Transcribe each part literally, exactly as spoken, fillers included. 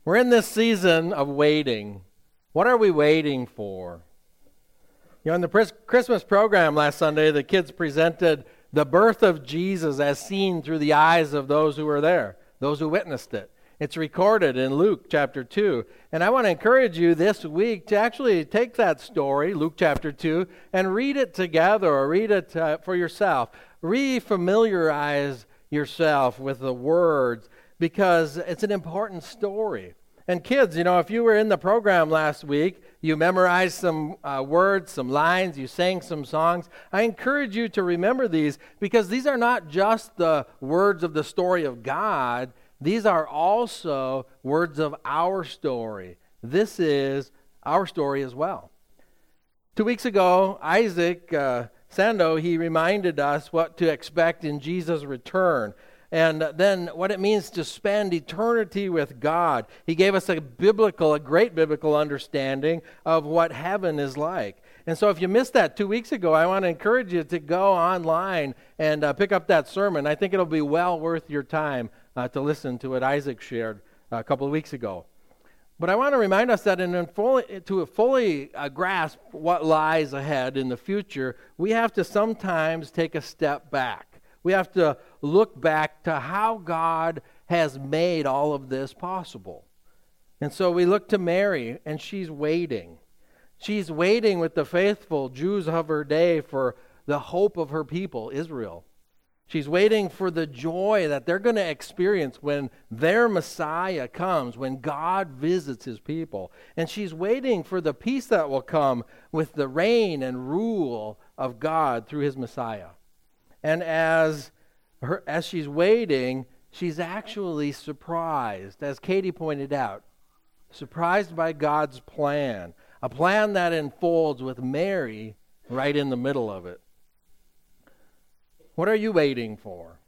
We're in this season of waiting. What are we waiting for? You know, in the Christmas program last Sunday, the kids presented the birth of Jesus as seen through the eyes of those who were there, those who witnessed it. It's recorded in Luke chapter two. And I want to encourage you this week to actually take that story, Luke chapter two, and read it together or read it uh, for yourself. Refamiliarize yourself with the words because it's an important story. And kids, you know, if you were in the program last week, you memorized some uh, words, some lines, you sang some songs, I encourage you to remember these because these are not just the words of the story of God, these are also words of our story. This is our story as well. Two weeks ago, Isaac uh, Sando, he reminded us what to expect in Jesus' return. And then what it means to spend eternity with God. He gave us a biblical, a great biblical understanding of what heaven is like. And so if you missed that two weeks ago, I want to encourage you to go online and uh, pick up that sermon. I think it'll be well worth your time uh, to listen to what Isaac shared a couple of weeks ago. But I want to remind us that in fully, to fully uh, grasp what lies ahead in the future, we have to sometimes take a step back. We have to look back to how God has made all of this possible. And so we look to Mary, and she's waiting. She's waiting with the faithful Jews of her day for the hope of her people, Israel. She's waiting for the joy that they're going to experience when their Messiah comes, when God visits his people. And she's waiting for the peace that will come with the reign and rule of God through his Messiah. And as her, as she's waiting, she's actually surprised, as Katie pointed out, surprised by God's plan, a plan that unfolds with Mary right in the middle of it. What are you waiting for?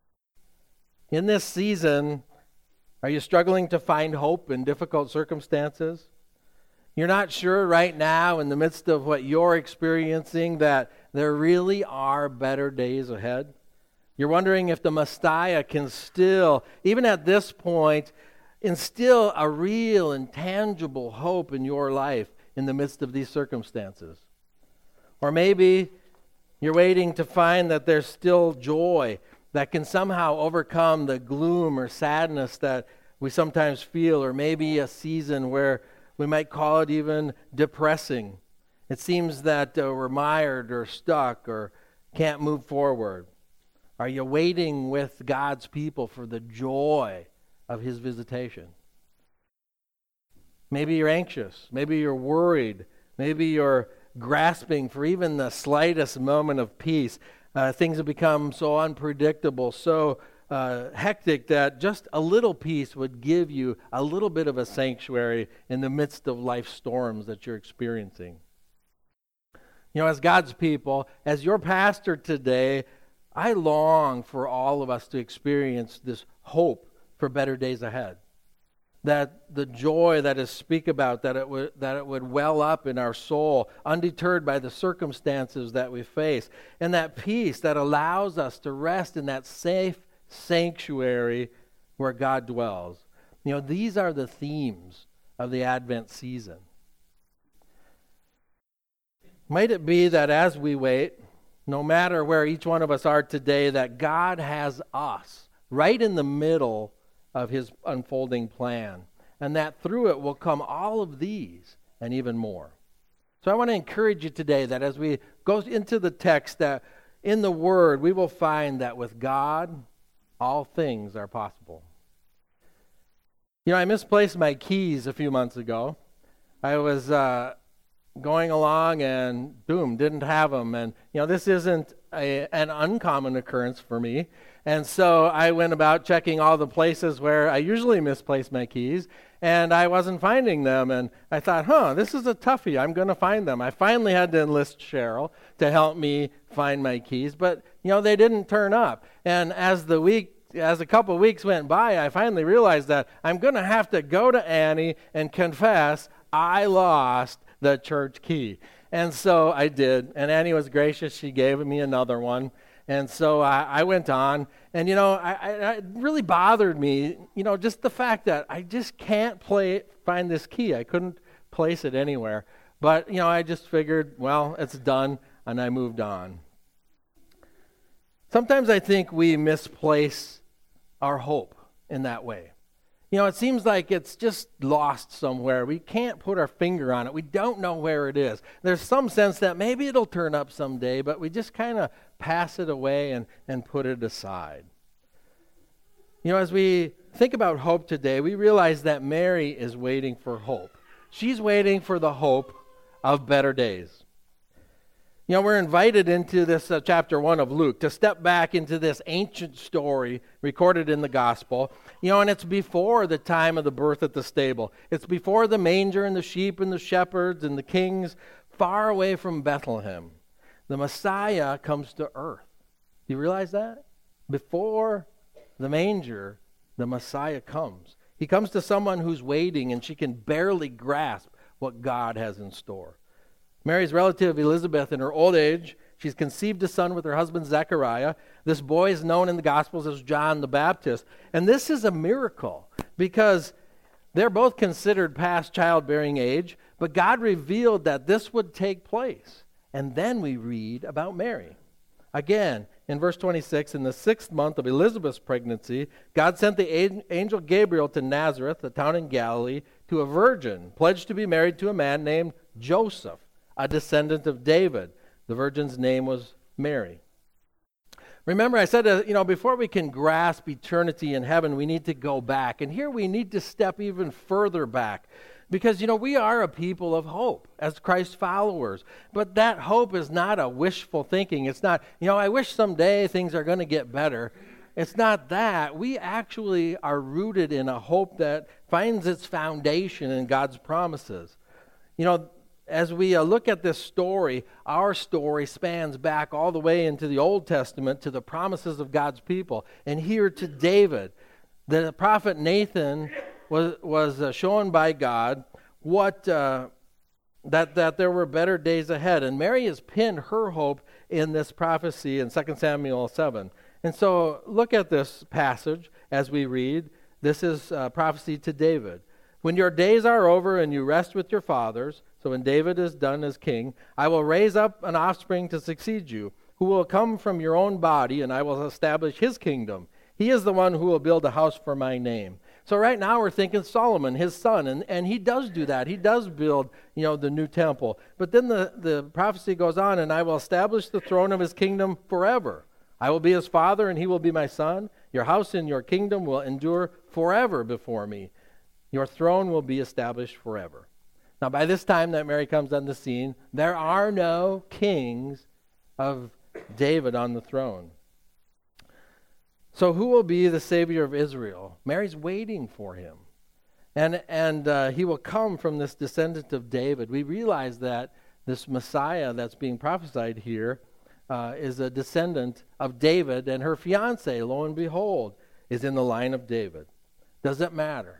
In this season, are you struggling to find hope in difficult circumstances? You're not sure right now in the midst of what you're experiencing that there really are better days ahead. You're wondering if the Messiah can still, even at this point, instill a real and tangible hope in your life in the midst of these circumstances. Or maybe you're waiting to find that there's still joy that can somehow overcome the gloom or sadness that we sometimes feel, or maybe a season where we might call it even depressing. It seems that uh, we're mired or stuck or can't move forward. Are you waiting with God's people for the joy of his visitation? Maybe you're anxious. Maybe you're worried. Maybe you're grasping for even the slightest moment of peace. Uh, things have become so unpredictable, so Uh, hectic that just a little peace would give you a little bit of a sanctuary in the midst of life storms that you're experiencing. You know, as God's people, as your pastor today, I long for all of us to experience this hope for better days ahead. That the joy that is speak about, that it would that it would well up in our soul, undeterred by the circumstances that we face, and that peace that allows us to rest in that safe sanctuary where God dwells. You know, these are the themes of the Advent season. Might it be that as we wait, no matter where each one of us are today, that God has us right in the middle of his unfolding plan, and that through it will come all of these and even more. So I want to encourage you today that as we go into the text, that in the Word we will find that with God, all things are possible. You know, I misplaced my keys a few months ago. I was uh, going along and boom, didn't have them. And, you know, this isn't a, an uncommon occurrence for me. And so I went about checking all the places where I usually misplace my keys, and I wasn't finding them. And I thought, huh, this is a toughie. I'm going to find them. I finally had to enlist Cheryl to help me find my keys, but, you know, they didn't turn up. And as the week, as a couple of weeks went by, I finally realized that I'm going to have to go to Annie and confess I lost the church key. And so I did, and Annie was gracious. She gave me another one. And so I, I went on, and, you know, I, I, it really bothered me, you know, just the fact that I just can't play, find this key. I couldn't place it anywhere. But, you know, I just figured, well, it's done, and I moved on. Sometimes I think we misplace our hope in that way. You know, it seems like it's just lost somewhere. We can't put our finger on it. We don't know where it is. There's some sense that maybe it'll turn up someday, but we just kind of pass it away and, and put it aside. You know, as we think about hope today, we realize that Mary is waiting for hope. She's waiting for the hope of better days. You know, we're invited into this uh, chapter one of Luke to step back into this ancient story recorded in the gospel. You know, and it's before the time of the birth at the stable. It's before the manger and the sheep and the shepherds and the kings, far away from Bethlehem. The Messiah comes to earth. Do you realize that? Before the manger, the Messiah comes. He comes to someone who's waiting, and she can barely grasp what God has in store. Mary's relative Elizabeth, in her old age, she's conceived a son with her husband Zechariah. This boy is known in the Gospels as John the Baptist. And this is a miracle because they're both considered past childbearing age, but God revealed that this would take place. And then we read about Mary. Again, in verse twenty-six, in the sixth month of Elizabeth's pregnancy, God sent the angel Gabriel to Nazareth, a town in Galilee, to a virgin pledged to be married to a man named Joseph, a descendant of David. The virgin's name was Mary. Remember, I said, uh, you know, before we can grasp eternity in heaven, we need to go back. And here we need to step even further back. Because, you know, we are a people of hope as Christ followers. But that hope is not a wishful thinking. It's not, you know, I wish someday things are going to get better. It's not that. We actually are rooted in a hope that finds its foundation in God's promises. You know, as we uh, look at this story, our story spans back all the way into the Old Testament to the promises of God's people. And here to David, the prophet Nathan was was uh, shown by God what uh, that that there were better days ahead. And Mary has pinned her hope in this prophecy in Second Samuel seven. And so look at this passage as we read. This is uh, prophecy to David. When your days are over and you rest with your fathers, so when David is done as king, I will raise up an offspring to succeed you, who will come from your own body, and I will establish his kingdom. He is the one who will build a house for my name. So right now we're thinking Solomon, his son, and, and he does do that. He does build, you know, the new temple. But then the, the prophecy goes on, and I will establish the throne of his kingdom forever. I will be his father, and he will be my son. Your house and your kingdom will endure forever before me. Your throne will be established forever. Now, by this time that Mary comes on the scene, there are no kings of David on the throne. So who will be the Savior of Israel? Mary's waiting for him. And, and uh, he will come from this descendant of David. We realize that this Messiah that's being prophesied here uh, is a descendant of David, and her fiancé, lo and behold, is in the line of David. Does it matter?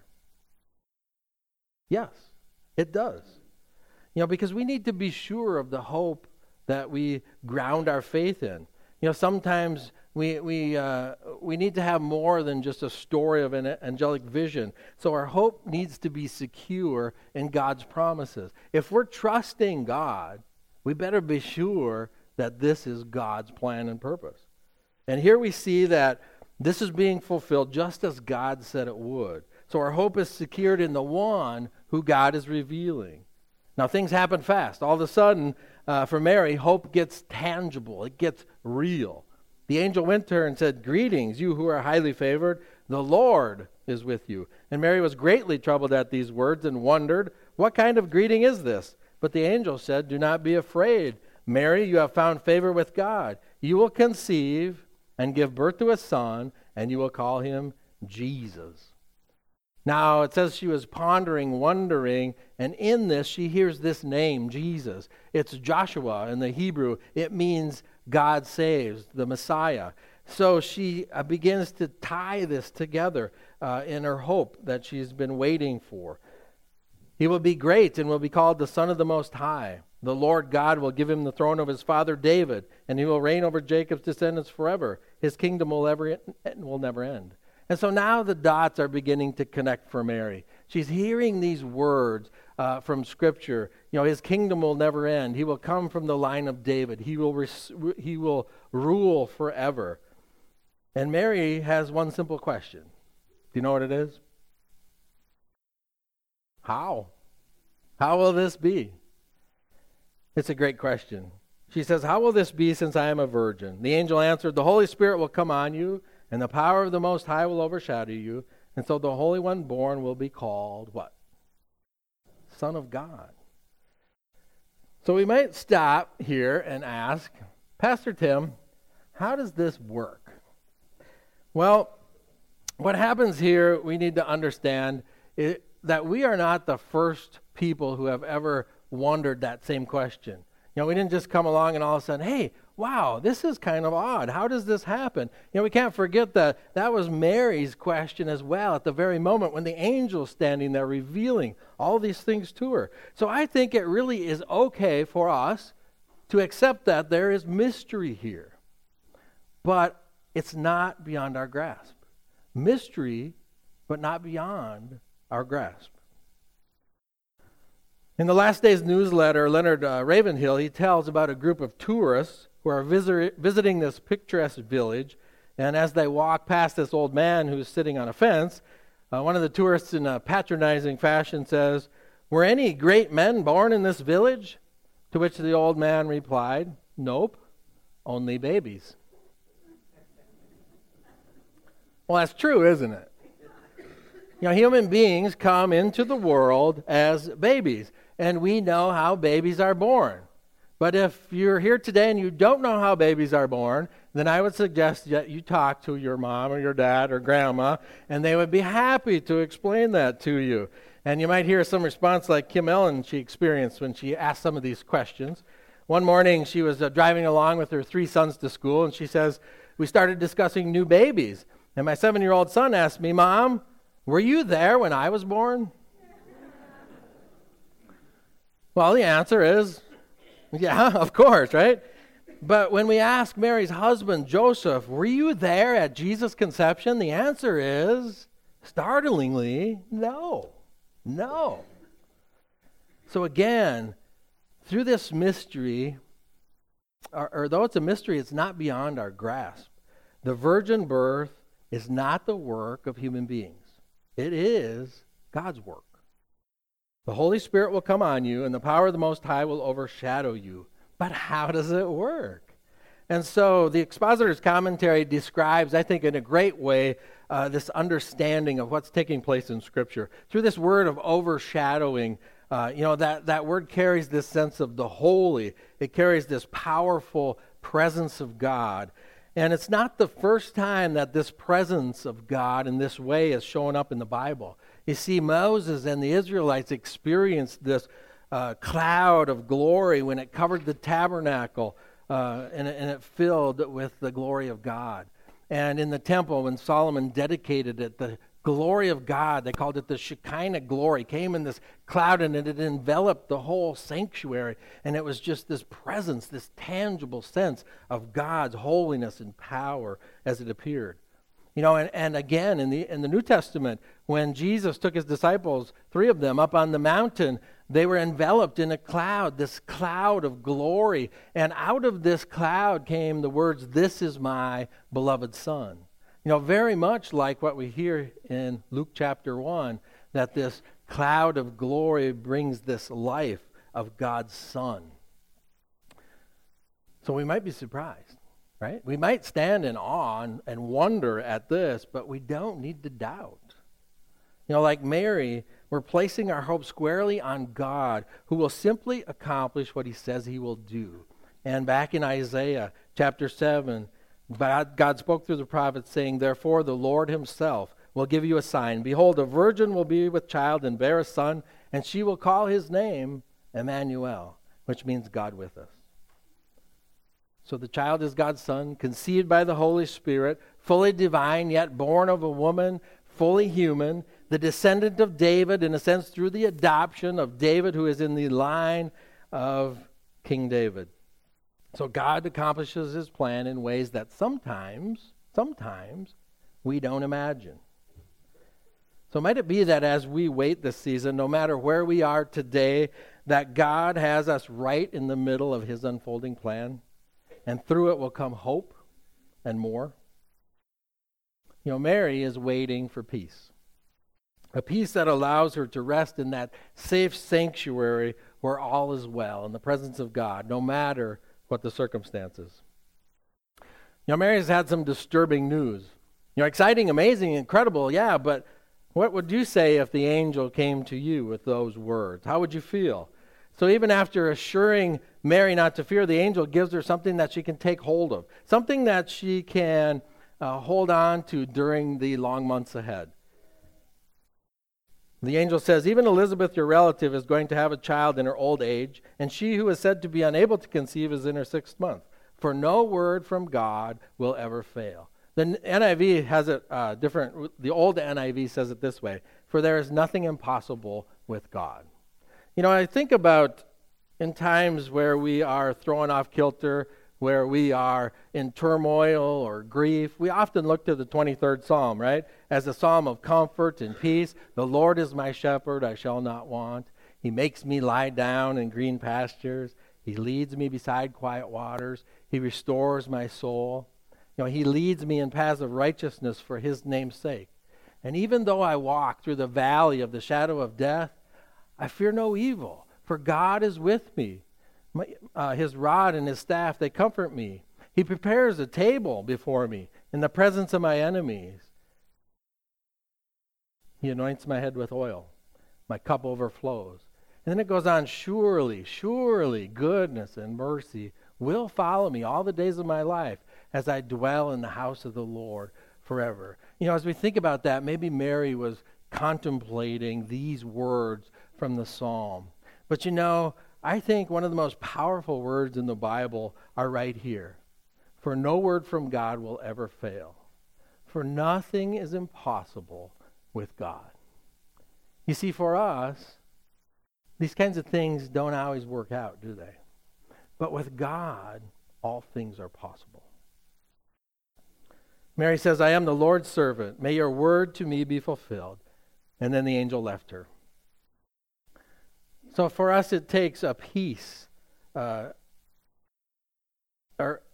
Yes, it does. You know, because we need to be sure of the hope that we ground our faith in. You know, sometimes we we uh, we need to have more than just a story of an angelic vision. So our hope needs to be secure in God's promises. If we're trusting God, we better be sure that this is God's plan and purpose. And here we see that this is being fulfilled just as God said it would. So our hope is secured in the one who God is revealing. Now things happen fast. All of a sudden, uh, for Mary, hope gets tangible. It gets real. The angel went to her and said, "Greetings, you who are highly favored. The Lord is with you." And Mary was greatly troubled at these words and wondered, "What kind of greeting is this?" But the angel said, "Do not be afraid, Mary, you have found favor with God. You will conceive and give birth to a son, and you will call him Jesus." Now, it says she was pondering, wondering, and in this she hears this name, Jesus. It's Joshua in the Hebrew. It means God saves, the Messiah. So she uh, begins to tie this together uh, in her hope that she's been waiting for. He will be great and will be called the Son of the Most High. The Lord God will give him the throne of his father David, and he will reign over Jacob's descendants forever. His kingdom will, ever, will never end. And so now the dots are beginning to connect for Mary. She's hearing these words uh, from Scripture. You know, his kingdom will never end. He will come from the line of David. He will, res- he will rule forever. And Mary has one simple question. Do you know what it is? How? How will this be? It's a great question. She says, how will this be since I am a virgin? The angel answered, the Holy Spirit will come on you, and the power of the Most High will overshadow you, and so the Holy One born will be called what? Son of God. So we might stop here and ask, Pastor Tim, how does this work? Well, what happens here, we need to understand it, that we are not the first people who have ever wondered that same question. You know, we didn't just come along and all of a sudden, hey, wow, this is kind of odd. How does this happen? You know, we can't forget that that was Mary's question as well at the very moment when the angel's standing there revealing all these things to her. So I think it really is okay for us to accept that there is mystery here. But it's not beyond our grasp. Mystery, but not beyond our grasp. In the Last Days newsletter, Leonard uh, Ravenhill, he tells about a group of tourists who are visit- visiting this picturesque village, and as they walk past this old man who's sitting on a fence, uh, one of the tourists in a patronizing fashion says, were any great men born in this village? To which the old man replied, nope, only babies. Well, that's true, isn't it? You know, human beings come into the world as babies, and we know how babies are born. But if you're here today and you don't know how babies are born, then I would suggest that you talk to your mom or your dad or grandma, and they would be happy to explain that to you. And you might hear some response like Kim Ellen she experienced when she asked some of these questions. One morning she was uh, driving along with her three sons to school, and she says, we started discussing new babies. And my seven-year-old son asked me, Mom, were you there when I was born? Well, the answer is, yeah, of course, right? But when we ask Mary's husband, Joseph, were you there at Jesus' conception? The answer is, startlingly, no. No. So again, through this mystery, or, or though it's a mystery, it's not beyond our grasp. The virgin birth is not the work of human beings. It is God's work. The Holy Spirit will come on you, and the power of the Most High will overshadow you. But how does it work? And so the expositor's commentary describes, I think in a great way, uh, this understanding of what's taking place in Scripture. Through this word of overshadowing, uh, you know, that, that word carries this sense of the holy. It carries this powerful presence of God. And it's not the first time that this presence of God in this way is showing up in the Bible. You see, Moses and the Israelites experienced this uh, cloud of glory when it covered the tabernacle uh, and, and it filled with the glory of God. And in the temple, when Solomon dedicated it, the glory of God, they called it the Shekinah glory, came in this cloud and it enveloped the whole sanctuary. And it was just this presence, this tangible sense of God's holiness and power as it appeared. You know, and, and again, in the in the New Testament, when Jesus took his disciples, three of them, up on the mountain, they were enveloped in a cloud, this cloud of glory. And out of this cloud came the words, "This is my beloved Son." You know, very much like what we hear in Luke chapter one, that this cloud of glory brings this life of God's Son. So we might be surprised, right? We might stand in awe and, and wonder at this, but we don't need to doubt. You know, like Mary, we're placing our hope squarely on God, who will simply accomplish what he says he will do. And back in Isaiah chapter seven, God, God spoke through the prophet saying, "Therefore the Lord himself will give you a sign. Behold, a virgin will be with child and bear a son, and she will call his name Emmanuel," which means God with us. So the child is God's son, conceived by the Holy Spirit, fully divine, yet born of a woman, fully human, the descendant of David, in a sense, through the adoption of David, who is in the line of King David. So God accomplishes his plan in ways that sometimes, sometimes we don't imagine. So might it be that as we wait this season, no matter where we are today, that God has us right in the middle of his unfolding plan, and through it will come hope and more? You know, Mary is waiting for peace. A peace that allows her to rest in that safe sanctuary where all is well, in the presence of God, no matter what the circumstances. You know, Mary has had some disturbing news. You know, exciting, amazing, incredible, yeah, but what would you say if the angel came to you with those words? How would you feel? So even after assuring Mary not to fear, the angel gives her something that she can take hold of, something that she can uh, hold on to during the long months ahead. The angel says, even Elizabeth, your relative, is going to have a child in her old age, and she who is said to be unable to conceive is in her sixth month. For no word from God will ever fail. The N I V has it uh, different. The old N I V says it this way: for there is nothing impossible with God. You know, I think about in times where we are thrown off kilter, where we are in turmoil or grief, we often look to the twenty-third Psalm, right? As a psalm of comfort and peace. The Lord is my shepherd, I shall not want. He makes me lie down in green pastures. He leads me beside quiet waters. He restores my soul. You know, he leads me in paths of righteousness for his name's sake. And even though I walk through the valley of the shadow of death, I fear no evil, for God is with me. My, uh, his rod and his staff, they comfort me. He prepares a table before me in the presence of my enemies. He anoints my head with oil. My cup overflows. And then it goes on, surely, surely goodness and mercy will follow me all the days of my life as I dwell in the house of the Lord forever. You know, as we think about that, maybe Mary was contemplating these words from the psalm. But you know, I think one of the most powerful words in the Bible are right here. For no word from God will ever fail. For nothing is impossible with God. You see, for us, these kinds of things don't always work out, do they? But with God, all things are possible. Mary says, I am the Lord's servant. May your word to me be fulfilled. And then the angel left her. So for us, it takes a peace, uh, or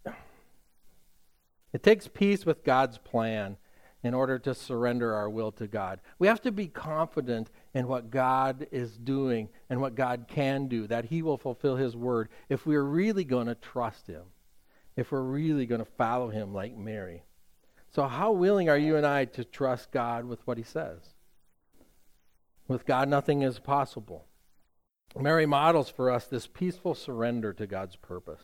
it takes peace with God's plan in order to surrender our will to God. We have to be confident in what God is doing and what God can do, that he will fulfill his word if we're really going to trust him, if we're really going to follow him like Mary. So how willing are you and I to trust God with what he says? With God, nothing is possible. Mary models for us this peaceful surrender to God's purpose.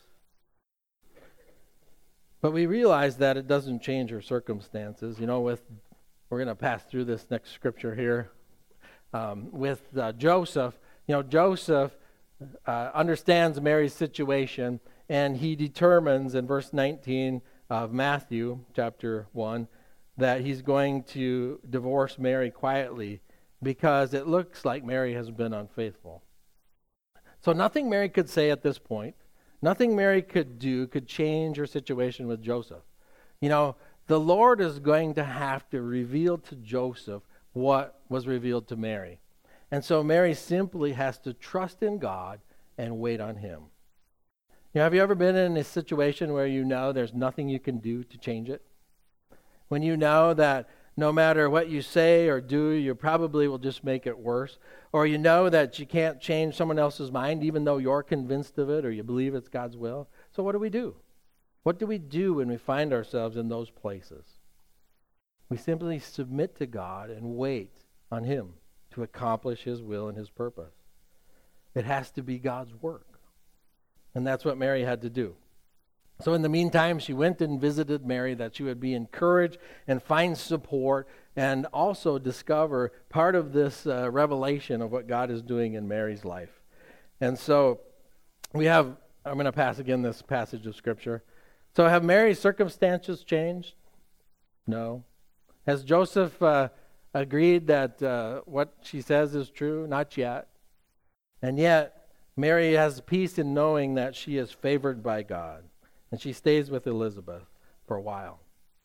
But we realize that it doesn't change her circumstances. You know, with we're going to pass through this next scripture here. Um, with uh, Joseph, you know, Joseph uh, understands Mary's situation, and he determines in verse nineteen of Matthew chapter one that he's going to divorce Mary quietly because it looks like Mary has been unfaithful. So nothing Mary could say at this point, nothing Mary could do could change her situation with Joseph. You know, the Lord is going to have to reveal to Joseph what was revealed to Mary. And so Mary simply has to trust in God and wait on him. You know, have you ever been in a situation where you know there's nothing you can do to change it? When you know that no matter what you say or do, you probably will just make it worse. Or you know that you can't change someone else's mind even though you're convinced of it or you believe it's God's will. So what do we do? What do we do when we find ourselves in those places? We simply submit to God and wait on him to accomplish his will and his purpose. It has to be God's work. And that's what Mary had to do. So in the meantime, she went and visited Mary that she would be encouraged and find support and also discover part of this uh, revelation of what God is doing in Mary's life. And so we have, I'm going to pass again this passage of Scripture. So have Mary's circumstances changed? No. Has Joseph uh, agreed that uh, what she says is true? Not yet. And yet, Mary has peace in knowing that she is favored by God, and she stays with Elizabeth for a while.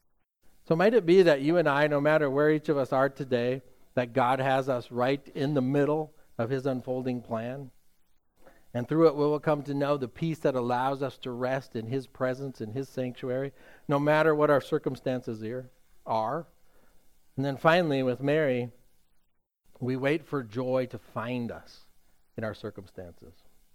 So might it be that you and I, no matter where each of us are today, that God has us right in the middle of his unfolding plan? And through it we will come to know the peace that allows us to rest in his presence, in his sanctuary, no matter what our circumstances here are. And then finally, with Mary, we wait for joy to find us in our circumstances.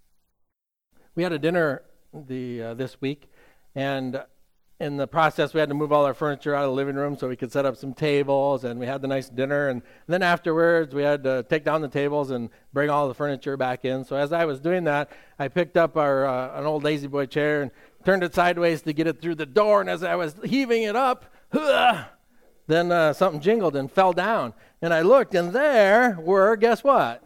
We had a dinner the uh, this week, and in the process we had to move all our furniture out of the living room so we could set up some tables, and we had the nice dinner, and then afterwards we had to take down the tables and bring all the furniture back in. So as I was doing that, I picked up our uh, an old lazy boy chair and turned it sideways to get it through the door, and as I was heaving it up, then uh, something jingled and fell down. And I looked, and there were, guess what?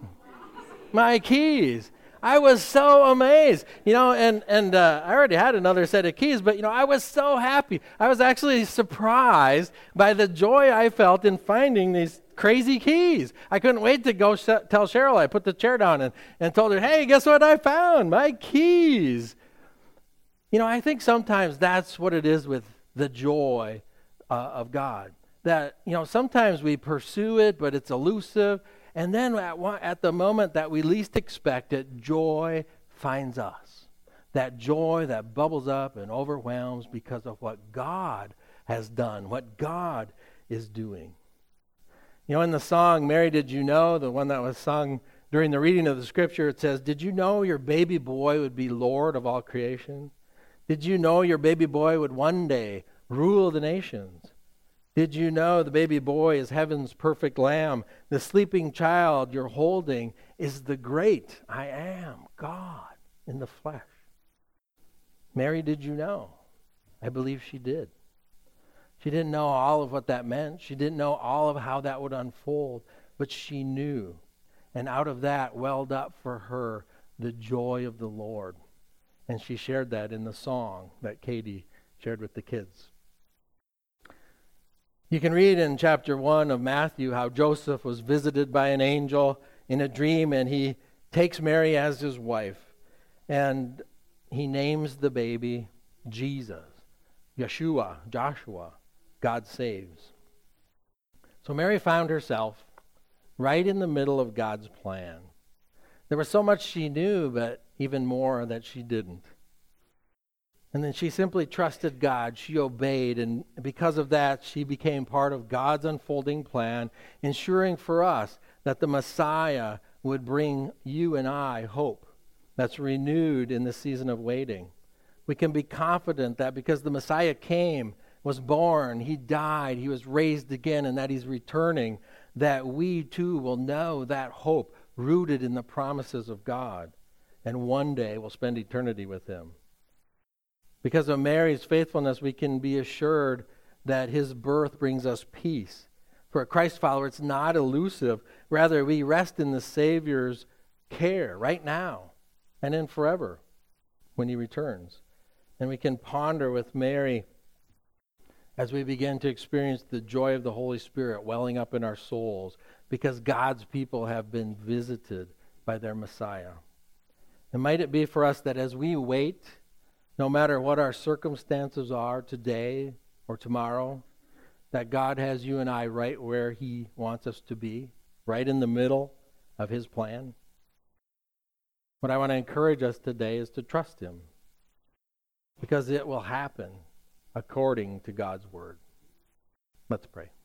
My keys. I was so amazed, you know, and, and uh, I already had another set of keys, but, you know, I was so happy. I was actually surprised by the joy I felt in finding these crazy keys. I couldn't wait to go sh- tell Cheryl. I put the chair down and, and told her, hey, guess what I found? My keys. You know, I think sometimes that's what it is with the joy uh, of God. That, you know, sometimes we pursue it, but it's elusive. And then at, one, at the moment that we least expect it, joy finds us. That joy that bubbles up and overwhelms because of what God has done, what God is doing. You know, in the song, Mary, Did You Know, the one that was sung during the reading of the scripture, it says, did you know your baby boy would be Lord of all creation? Did you know your baby boy would one day rule the nations? Did you know the baby boy is heaven's perfect lamb? The sleeping child you're holding is the great I am, God in the flesh. Mary, did you know? I believe she did. She didn't know all of what that meant. She didn't know all of how that would unfold, but she knew. And out of that welled up for her the joy of the Lord. And she shared that in the song that Katie shared with the kids. You can read in chapter one of Matthew how Joseph was visited by an angel in a dream, and he takes Mary as his wife, and he names the baby Jesus, Yeshua, Joshua, God saves. So Mary found herself right in the middle of God's plan. There was so much she knew, but even more that she didn't. And then she simply trusted God. She obeyed. And because of that, she became part of God's unfolding plan, ensuring for us that the Messiah would bring you and I hope that's renewed in the season of waiting. We can be confident that because the Messiah came, was born, he died, he was raised again, and that he's returning, that we too will know that hope rooted in the promises of God. And one day we'll spend eternity with him. Because of Mary's faithfulness, we can be assured that his birth brings us peace. For a Christ follower, it's not elusive. Rather, we rest in the Savior's care right now and in forever when he returns. And we can ponder with Mary as we begin to experience the joy of the Holy Spirit welling up in our souls because God's people have been visited by their Messiah. And might it be for us that as we wait, no matter what our circumstances are today or tomorrow, that God has you and I right where he wants us to be, right in the middle of his plan. What I want to encourage us today is to trust him, because it will happen according to God's word. Let's pray.